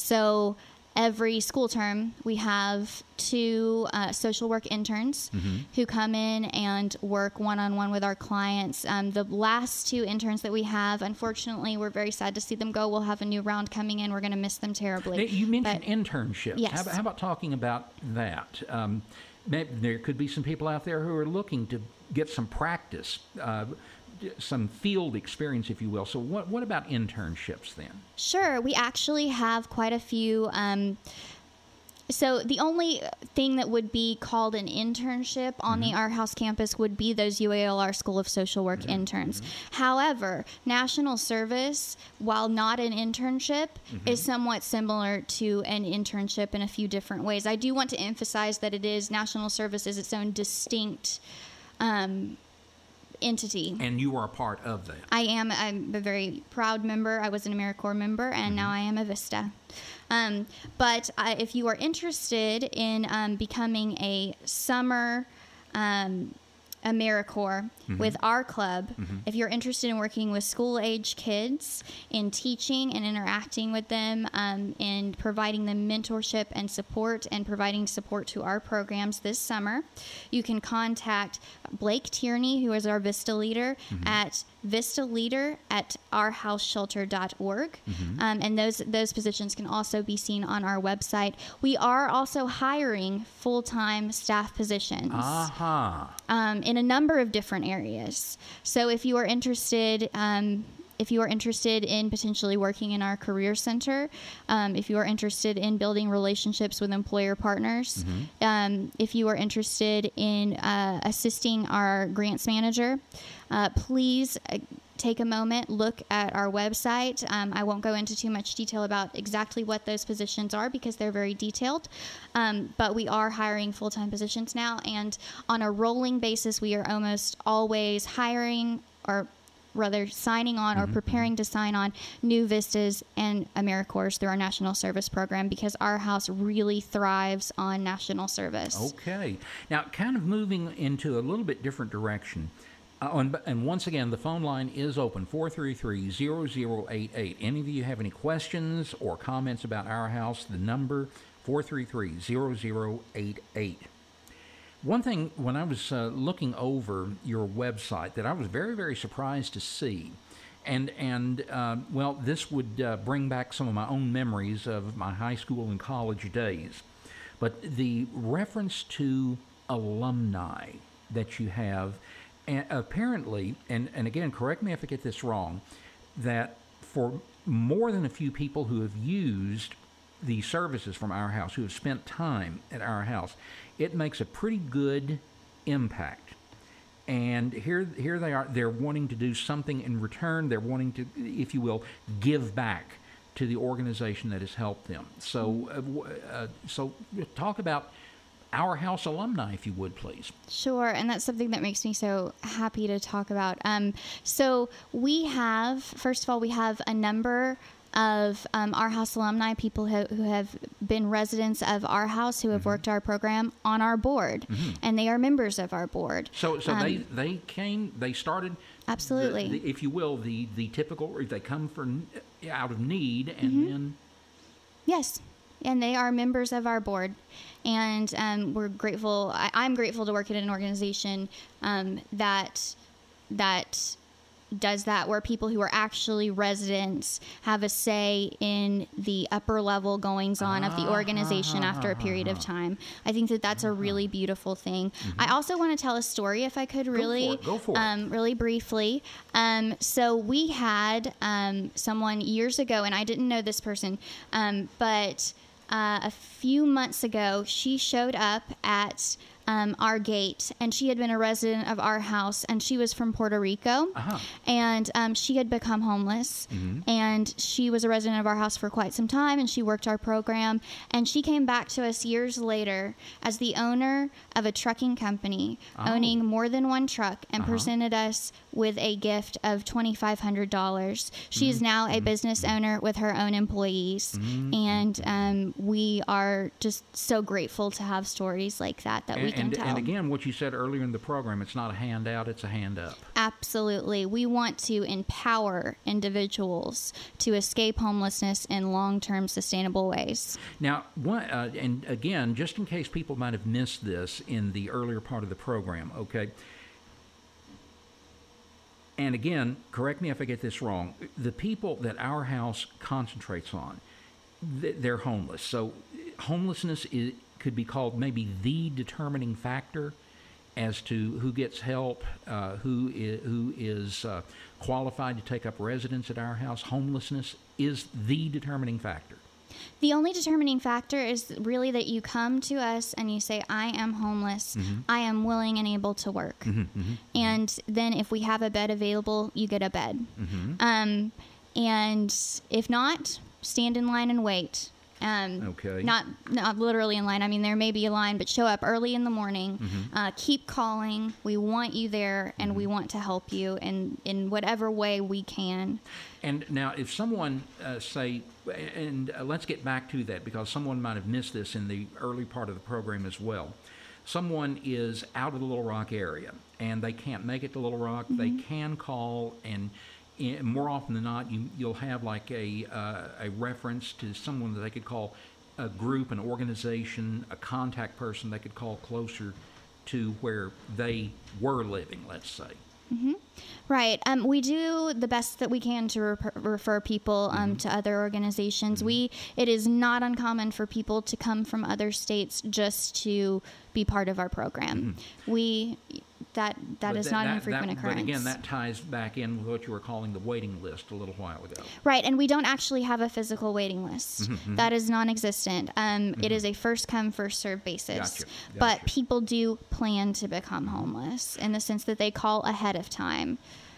So every school term, we have two uh, social work interns mm-hmm. who come in and work one-on-one with our clients. Um, the last two interns that we have, unfortunately, we're very sad to see them go. We'll have a new round coming in. We're going to miss them terribly. You mentioned but, internships. Yes. How about, how about talking about that? Um, maybe there could be some people out there who are looking to get some practice, uh, some field experience, if you will. So what what about internships then? Sure. We actually have quite a few. Um, so the only thing that would be called an internship on mm-hmm. the Our House campus would be those U A L R School of Social Work mm-hmm. interns. Mm-hmm. However, national service, while not an internship, mm-hmm. is somewhat similar to an internship in a few different ways. I do want to emphasize that it is national service is its own distinct um entity. And you are a part of that. I am. I'm a very proud member. I was an AmeriCorps member, and mm-hmm. now I am a Vista. Um, but uh, if you are interested in um, becoming a summer um, AmeriCorps mm-hmm. with our club, mm-hmm. if you're interested in working with school-age kids, in teaching and interacting with them, um, and providing them mentorship and support, and providing support to our programs this summer, you can contact Blake Tierney, who is our Vista leader, mm-hmm. at vistaleader at our house shelter dot org. Mm-hmm. Um, and those those positions can also be seen on our website. We are also hiring full-time staff positions uh-huh. um, in a number of different areas. So if you are interested... Um, If you are interested in potentially working in our career center, um, if you are interested in building relationships with employer partners, mm-hmm. um, if you are interested in uh, assisting our grants manager, uh, please take a moment, look at our website. Um, I won't go into too much detail about exactly what those positions are because they're very detailed. Um, but we are hiring full-time positions now, and on a rolling basis, we are almost always hiring or rather signing on or preparing to sign on new Vistas and AmeriCorps through our National Service Program because our house really thrives on national service. Okay. Now, kind of moving into a little bit different direction. Uh, and, and once again, the phone line is open, four three three, zero zero eight eight. Any of you have any questions or comments about our house, the number, four three three, zero zero eight eight. One thing, when I was uh, looking over your website, that I was very, very surprised to see, and, and uh, well, this would uh, bring back some of my own memories of my high school and college days, but the reference to alumni that you have, and apparently, and, and again, correct me if I get this wrong, that for more than a few people who have used the services from our house, who have spent time at our house, it makes a pretty good impact. And here, here they are. They're wanting to do something in return. They're wanting to, if you will, give back to the organization that has helped them. So, uh, uh, so talk about our house alumni, if you would, please. Sure, and that's something that makes me so happy to talk about. Um, so we have, first of all, we have a number of um, our house alumni, people who, who have been residents of our house, who have mm-hmm. worked our program on our board, mm-hmm. and they are members of our board. So, so um, they they came, they started. Absolutely, the, the, if you will, the the typical. They come for out of need, and mm-hmm. then yes. And they are members of our board, and um, we're grateful. I, I'm grateful to work at an organization um, that that does that, where people who are actually residents have a say in the upper level goings on uh, of the organization uh, after a period uh, of time. I think that that's a really beautiful thing. Mm-hmm. I also want to tell a story, if I could, really, Go for it. Go for um, it. really briefly. Um, so we had um, someone years ago, and I didn't know this person, um, but uh, a few months ago, she showed up at Um, our gate, and she had been a resident of our house, and she was from Puerto Rico, uh-huh. and um, she had become homeless, mm-hmm. and she was a resident of our house for quite some time, and she worked our program, and she came back to us years later as the owner of a trucking company, oh. owning more than one truck, and uh-huh. presented us with a gift of twenty-five hundred dollars. She mm-hmm. is now a mm-hmm. business owner with her own employees, mm-hmm. and um, we are just so grateful to have stories like that that and, we can and, tell. And again, what you said earlier in the program, it's not a handout, it's a hand up. Absolutely. We want to empower individuals to escape homelessness in long-term sustainable ways. Now, one, uh, and again, just in case people might have missed this in the earlier part of the program, okay? And again, correct me if I get this wrong, the people that our house concentrates on, they're homeless. So homelessness is, could be called maybe the determining factor as to who gets help, uh, who is, who is uh, qualified to take up residence at our house. Homelessness is the determining factor. The only determining factor is really that you come to us and you say, I am homeless, mm-hmm. I am willing and able to work. Mm-hmm, mm-hmm, and mm-hmm. then if we have a bed available, you get a bed. Mm-hmm. Um, and if not, stand in line and wait. Um, okay. Not not literally in line. I mean, there may be a line, but show up early in the morning. Mm-hmm. Uh, keep calling. We want you there, and mm-hmm. we want to help you in, in whatever way we can. And now, if someone, uh, say, and uh, let's get back to that, because someone might have missed this in the early part of the program as well. Someone is out of the Little Rock area, and they can't make it to Little Rock. Mm-hmm. They can call, and in, more often than not, you, you'll have like a uh, a reference to someone that they could call, a group, an organization, a contact person they could call closer to where they were living, let's say. Mm-hmm. Right. Um, we do the best that we can to re- refer people um, mm-hmm. to other organizations. Mm-hmm. We it is not uncommon for people to come from other states just to be part of our program. Mm-hmm. We that that but is that, not that, an infrequent that, occurrence. But again, that ties back in with what you were calling the waiting list a little while ago. Right, and we don't actually have a physical waiting list. Mm-hmm, mm-hmm. That is non-existent. Um, mm-hmm. It is a first come, first served basis. Gotcha, gotcha. But people do plan to become homeless in the sense that they call ahead of time.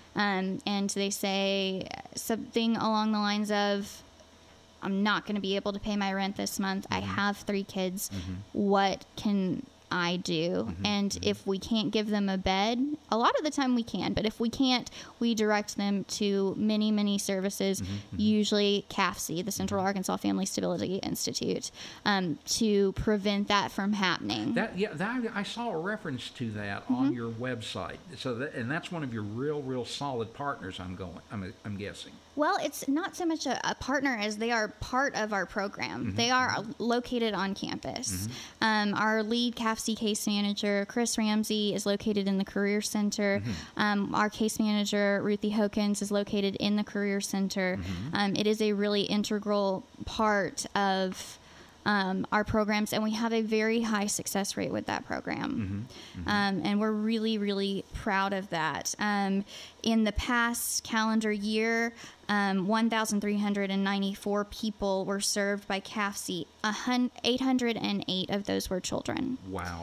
Um, and they say something along the lines of, I'm not going to be able to pay my rent this month. Mm-hmm. I have three kids. Mm-hmm. What can I do? Mm-hmm. And mm-hmm. if we can't give them a bed, a lot of the time we can, but if we can't, we direct them to many, many services, mm-hmm. usually C A F C, the Central Arkansas Family Stability Institute, um, to prevent that from happening. That yeah, that, I saw a reference to that mm-hmm. on your website. So that, and that's one of your real, real solid partners. I'm going. I'm, I'm guessing. Well, it's not so much a, a partner as they are part of our program. Mm-hmm. They are located on campus. Mm-hmm. Um, our lead C A F C case manager, Chris Ramsey, is located in the Career Center. Mm-hmm. Um, our case manager, Ruthie Hokins, is located in the Career Center. Mm-hmm. Um, it is a really integral part of Um, our programs, and we have a very high success rate with that program. Mm-hmm, mm-hmm. Um, and we're really, really proud of that. Um, in the past calendar year, um, one thousand three hundred ninety-four people were served by C A F C. eight hundred eight of those were children. Wow.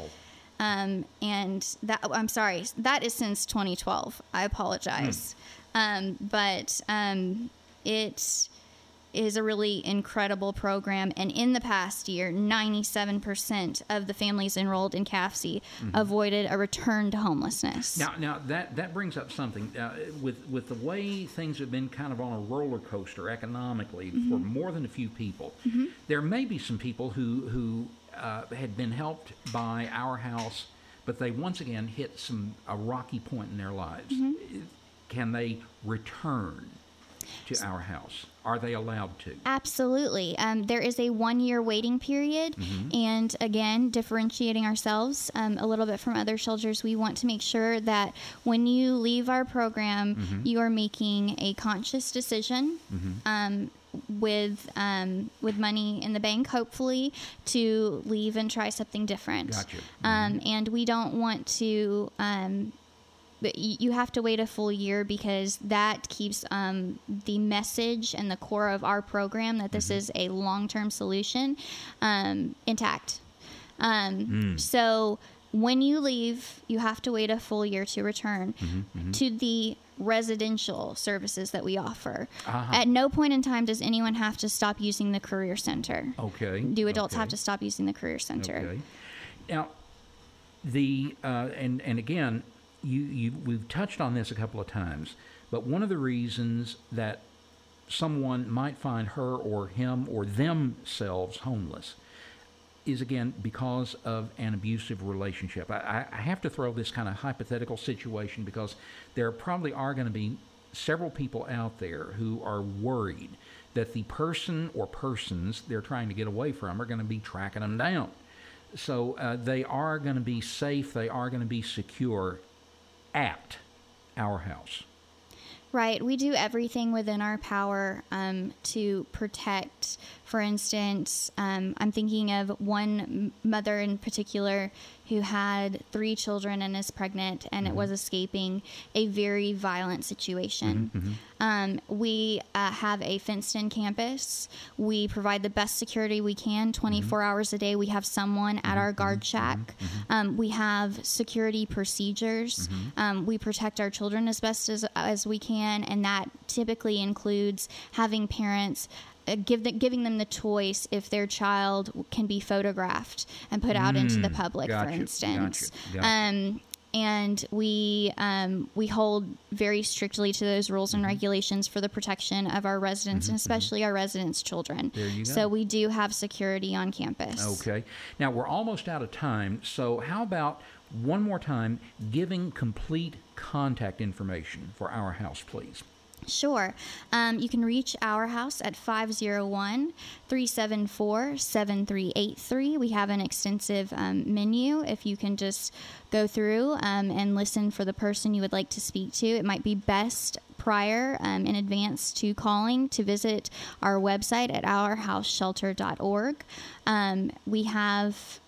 Um, and that, I'm sorry, that is since twenty twelve. I apologize. Mm. Um, but um, it is a really incredible program, and in the past year, ninety-seven percent of the families enrolled in C A F C mm-hmm. avoided a return to homelessness. Now, now that that brings up something uh, with with the way things have been kind of on a roller coaster economically mm-hmm. for more than a few people. Mm-hmm. There may be some people who who uh, had been helped by Our House, but they once again hit some a rocky point in their lives. Mm-hmm. Can they return to Our House? Are they allowed to? Absolutely. Um, there is a one-year waiting period, mm-hmm. and again, differentiating ourselves um, a little bit from other shelters, we want to make sure that when you leave our program, mm-hmm. you are making a conscious decision mm-hmm. um, with um, with money in the bank, hopefully, to leave and try something different. Gotcha. Mm-hmm. Um, and we don't want to... Um, But you have to wait a full year because that keeps um, the message and the core of our program that this mm-hmm. is a long-term solution um, intact. Um, mm. So when you leave, you have to wait a full year to return mm-hmm, mm-hmm. to the residential services that we offer. Uh-huh. At no point in time does anyone have to stop using the Career Center. Okay. Do adults okay. have to stop using the Career Center? Okay. Now, the uh, and and again. You, you, we've touched on this a couple of times, but one of the reasons that someone might find her or him or themselves homeless is, again, because of an abusive relationship. I, I have to throw this kind of hypothetical situation because there probably are going to be several people out there who are worried that the person or persons they're trying to get away from are going to be tracking them down. So uh, they are going to be safe, they are going to be secure at Our House. Right. We do everything within our power um, to protect. For instance, um, I'm thinking of one mother in particular who had three children and is pregnant, and mm-hmm. it was escaping a very violent situation. Mm-hmm. Um, we uh, have a fenced-in campus. We provide the best security we can, twenty-four mm-hmm. hours a day. We have someone at mm-hmm. our guard shack. Mm-hmm. Um, we have security procedures. Mm-hmm. Um, we protect our children as best as, as we can, and that typically includes having parents Uh, give the, giving them the choice if their child can be photographed and put out mm, into the public, gotcha, for instance. Gotcha, gotcha. Um, and we um, we hold very strictly to those rules and mm-hmm. regulations for the protection of our residents, mm-hmm, and especially mm-hmm. our residents' children. There you go. So we do have security on campus. Okay. Now, we're almost out of time, so how about one more time giving complete contact information for Our House, please? Sure. Um, you can reach Our House at five oh one, three seven four, seven three eight three. We have an extensive um, menu. If you can just go through um, and listen for the person you would like to speak to, it might be best prior um, in advance to calling to visit our website at our house shelter dot org. Um, we have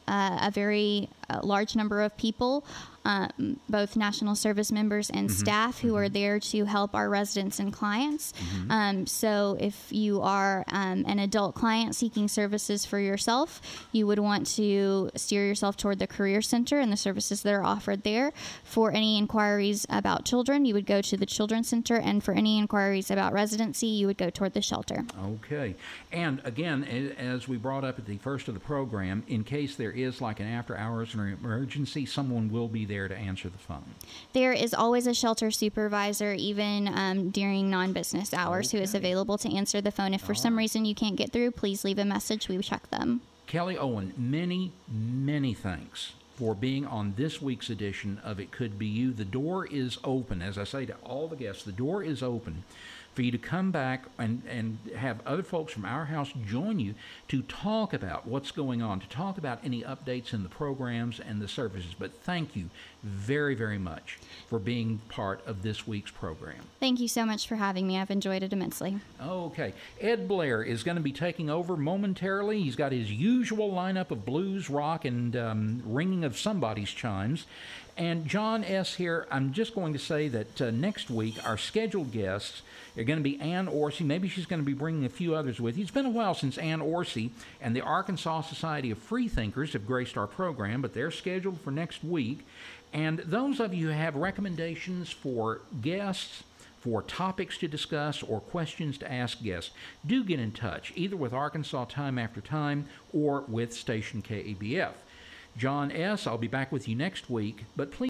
uh, a very uh, large number of people, um, both national service members and mm-hmm. staff who mm-hmm. are there to help our residents and clients. Mm-hmm. Um, so if you are um, an adult client seeking services for yourself, you would want to steer yourself toward the Career Center and the services that are offered there. For any inquiries about children, you would go to the Children's Center, and for any inquiries about residency, you would go toward the shelter. Okay. And again, as we brought up at the first of the program, in case there is like an after hours or emergency, someone will be there to answer the phone. There is always a shelter supervisor, even um, during non-business hours, okay. who is available to answer the phone. If for All some right. reason you can't get through, please leave a message. We will check them. Kelly Owen, many, many thanks for being on this week's edition of It Could Be You. The door is open. As I say to all the guests, the door is open for you to come back and, and have other folks from our house join you to talk about what's going on, to talk about any updates in the programs and the services. But thank you very, very much for being part of this week's program. Thank you so much for having me. I've enjoyed it immensely. Okay. Ed Blair is going to be taking over momentarily. He's got his usual lineup of blues, rock, and um, ringing of somebody's chimes. And John S. here, I'm just going to say that uh, next week our scheduled guests are going to be Ann Orsi. Maybe she's going to be bringing a few others with you. It's been a while since Ann Orsi and the Arkansas Society of Freethinkers have graced our program, but they're scheduled for next week. And those of you who have recommendations for guests, for topics to discuss, or questions to ask guests, do get in touch, either with Arkansas Time After Time or with Station K A B F. John S., I'll be back with you next week, but please